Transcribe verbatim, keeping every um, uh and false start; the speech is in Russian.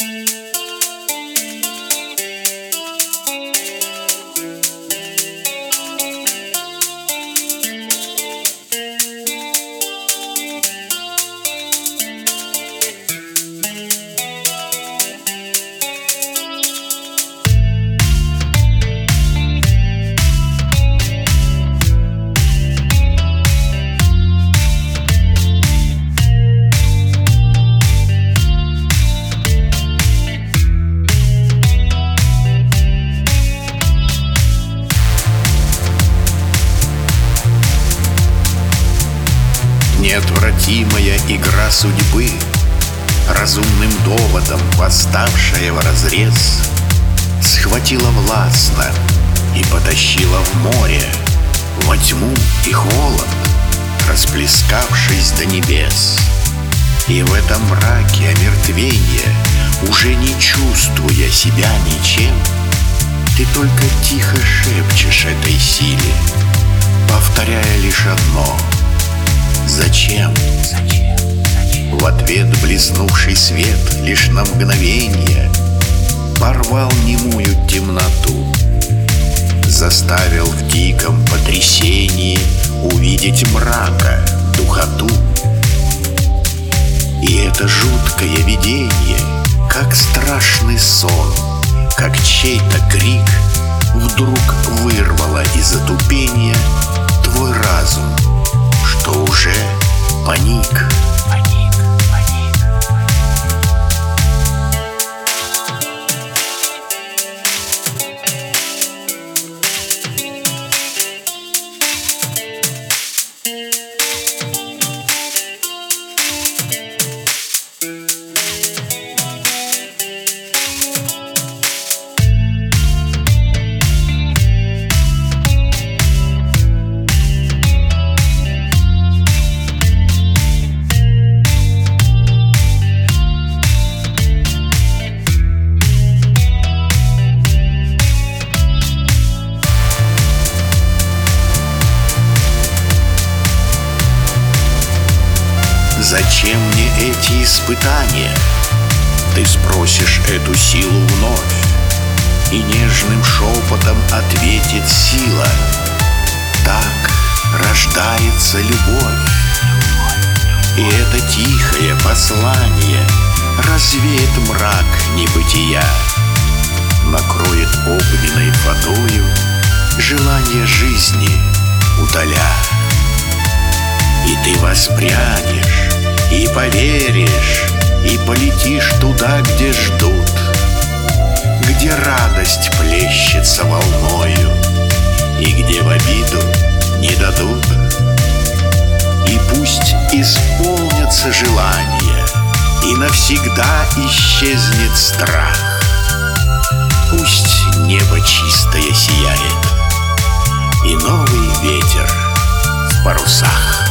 Неотвратимая игра судьбы, разумным доводом восставшая вразрез, схватила властно и потащила в море, во тьму и холод, расплескавшись до небес. И в этом мраке омертвения, уже не чувствуя себя ничем, ты только тихо шепчешь этой силе, повторяя лишь одно: зачем? Зачем? Зачем? В ответ блеснувший свет лишь на мгновение порвал немую темноту, заставил в диком потрясении увидеть мрака, духоту. И это жуткое видение, как страшный сон, как чей-то крик, вдруг вырвало из затупения твой разум, что уже паник. Паник, паник. Зачем мне эти испытания? Ты спросишь эту силу вновь, и нежным шепотом ответит сила: так рождается любовь. И это тихое послание развеет мрак небытия, накроет огненной водою желание жизни удаля. И ты воспрянешь, и поверишь, и полетишь туда, где ждут, где радость плещется волною, и где в обиду не дадут. И пусть исполнятся желания, и навсегда исчезнет страх. Пусть небо чистое сияет, и новый ветер в парусах.